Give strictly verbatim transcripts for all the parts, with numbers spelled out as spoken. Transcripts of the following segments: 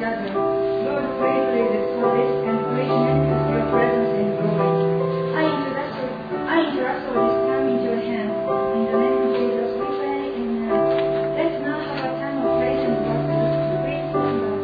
gather. Lord, pray to lead this service and please manifest your presence and glory. I entrust, I entrust all this time into your hands. In the name of Jesus we pray, amen. Let's now have a time of praise and worship. Praise God.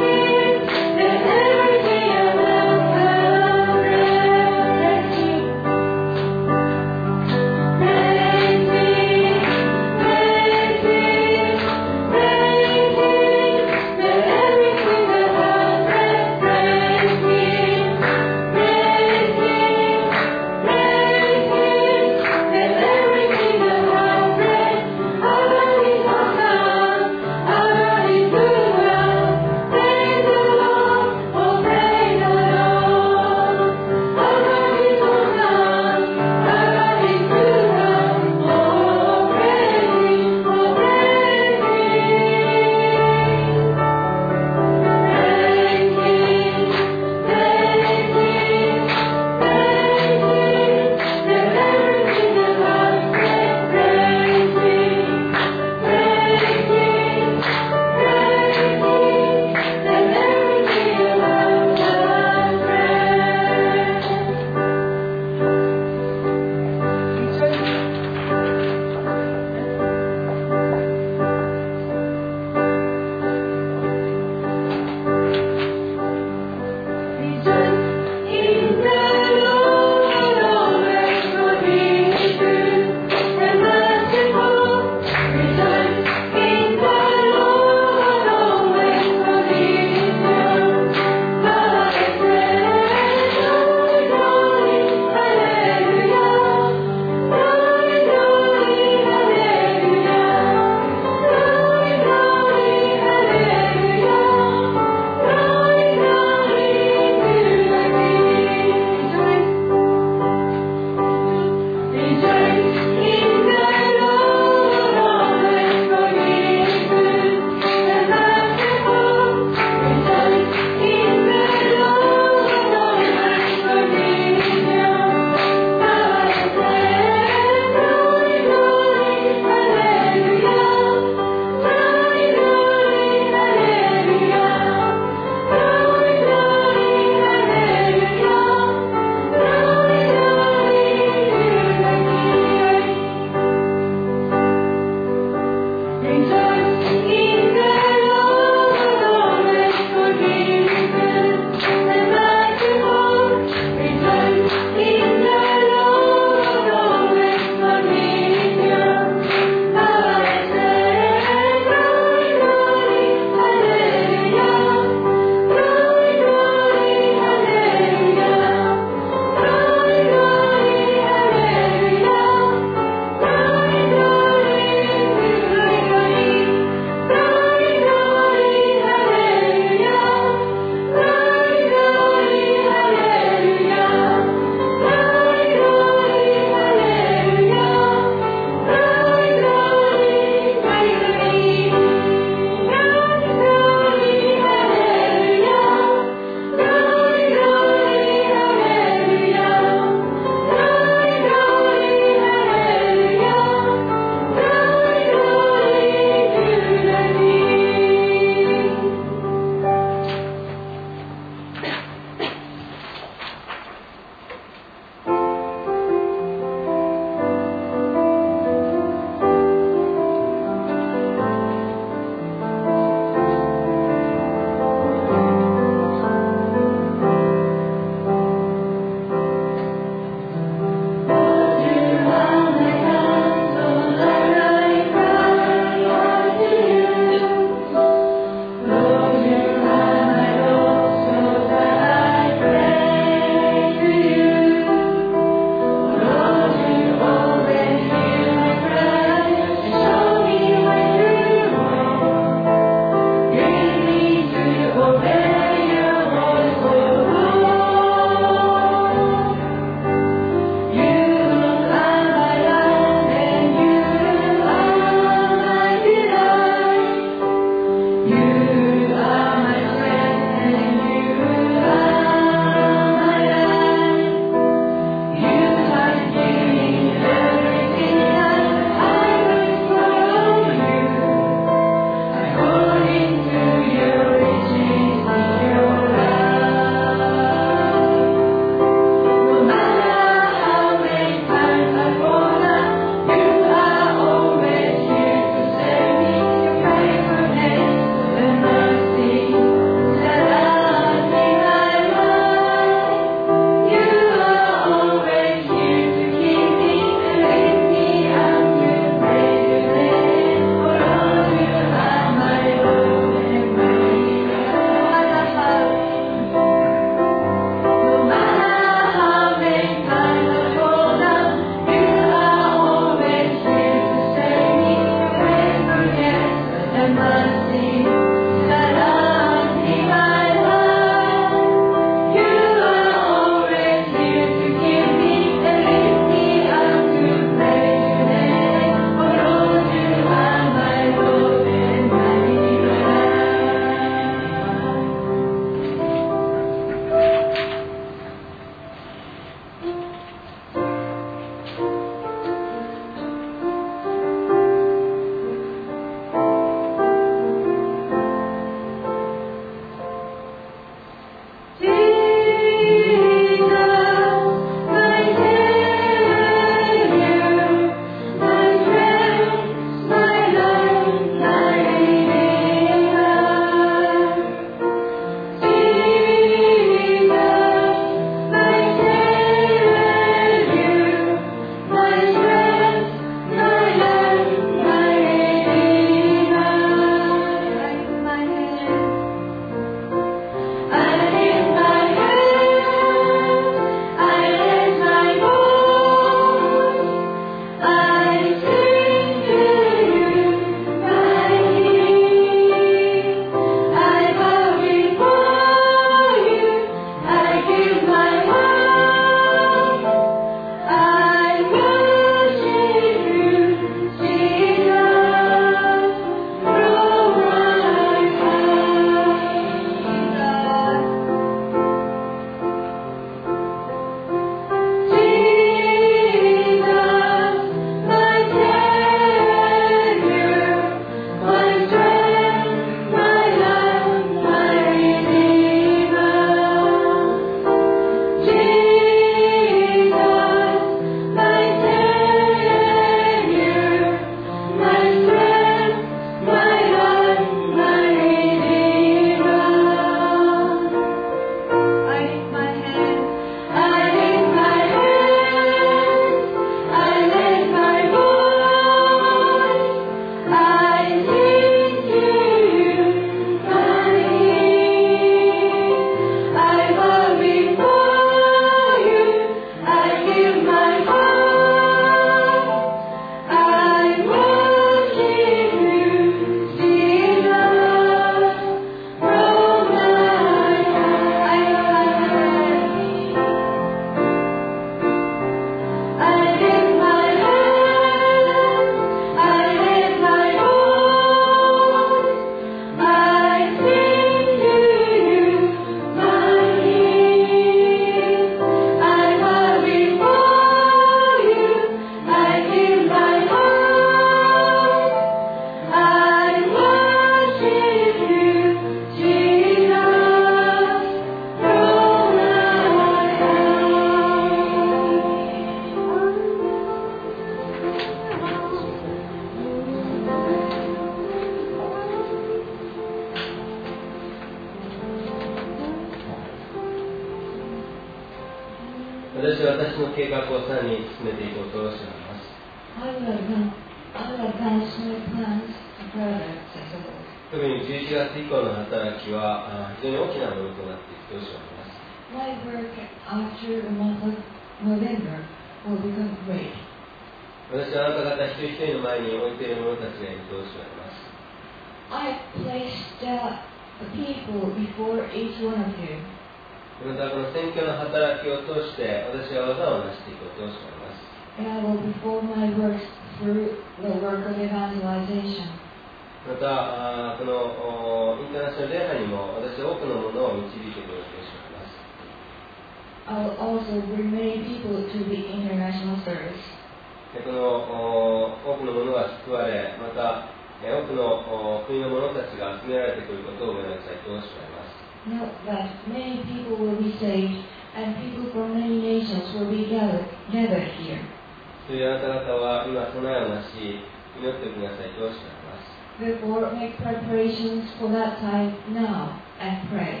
私は私の計画をさらに進めていこうと思います。 I will advance, I will advance my plans further, says the Lord. 特にじゅういちがつ以降の働きは非常に大きなものとなっていくと思います。 My work after the month of November will become great. 私はあなた方一人一人の前に置いている者たちがいると思います。 I have placed uh, the people before each one of you. またこの宣教の働きを通して私は技を成していこうと思います。 And I will perform my works through the work of evangelization. またこのインターナショナル礼拝にも私は多くのものを導いていこうと思います。 I will also bring many people to the international service. この多くのものが救われ、また多くの国の者たちが集められてくることを目指したいと思います。 Note that many people will be saved, and people from many nations will be gathered, gathered here. そういうあなた方は今備えをなし、祈ってくださいとおっしゃいます。 Therefore, make preparations for that time now and pray.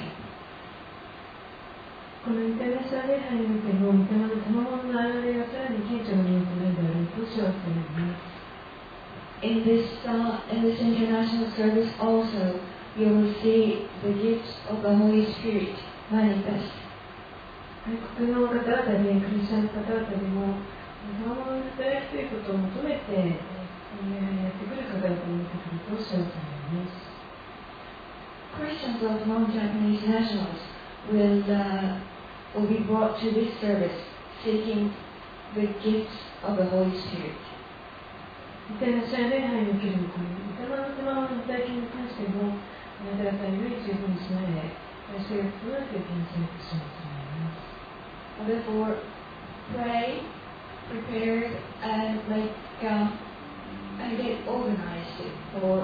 このインターナショナル礼拝においても、御霊の賜物の現れがさらに顕著なものとなるであろうと主はされます。 In this, uh, in this international service also, you will see the gifts of the Holy Spirit manifest. 外国の方々で、クリスチャンの方々でも、賜物の働きということを求めて、この礼拝にやってくる方々に出てくると主はされます。 Christians of non-Japanese nationals will, uh, will be brought to this service seeking the gifts of the Holy Spirit. インターナショナル礼拝におけるこの御霊の賜物の働きに関しても、あなた方により十分に備え、それが整っていきなさいと主はされます。 Therefore, pray, prepare, and make uh, and get organized for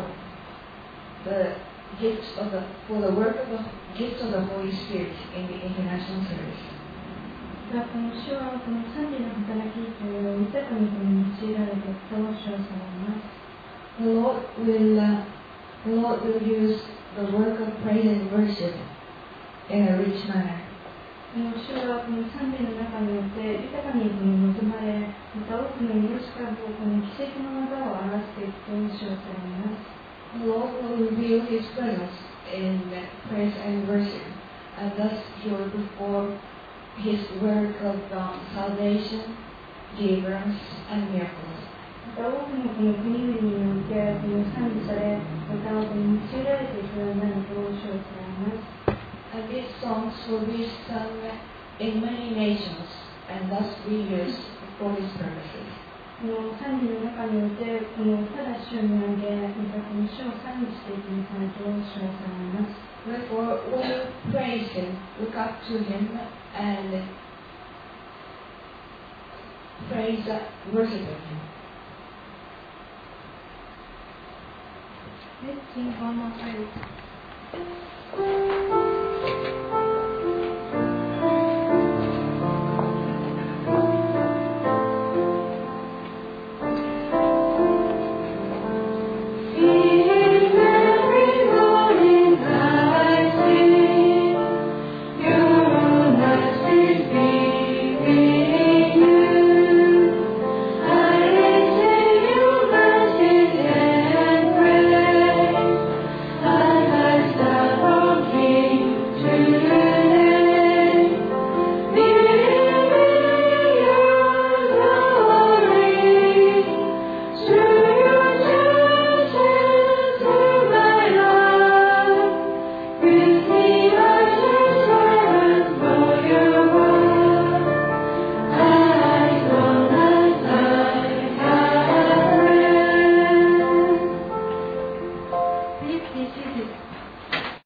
the gifts of the for the work of the gifts of the Holy Spirit in the international service. この主はこの賛美の働きというのを豊かにこの用いられてと主はされます。 The Lord will uh, the Lord will use the work of praise and worship in a rich manner. この主はこの賛美の中によって豊かにこの望まれ、また多くの祈りしかもこの奇跡の技を表していくと主はされます。 The Lord will reveal His presence in praise and worship, and thus He will perform His work of um, salvation, deliverance, and miracles. また多くのこの国々においてこの賛美され、またこの用いられていくようになると主はされます。 And these songs will be sung in many nations, and thus be used for His purposes. この賛美の中において、このただ主にあげ、またこの主を賛美していきなさいと主はされます。 Therefore, when you praise Him, look up to Him and praise, worship Him. Let's sing one more phrase.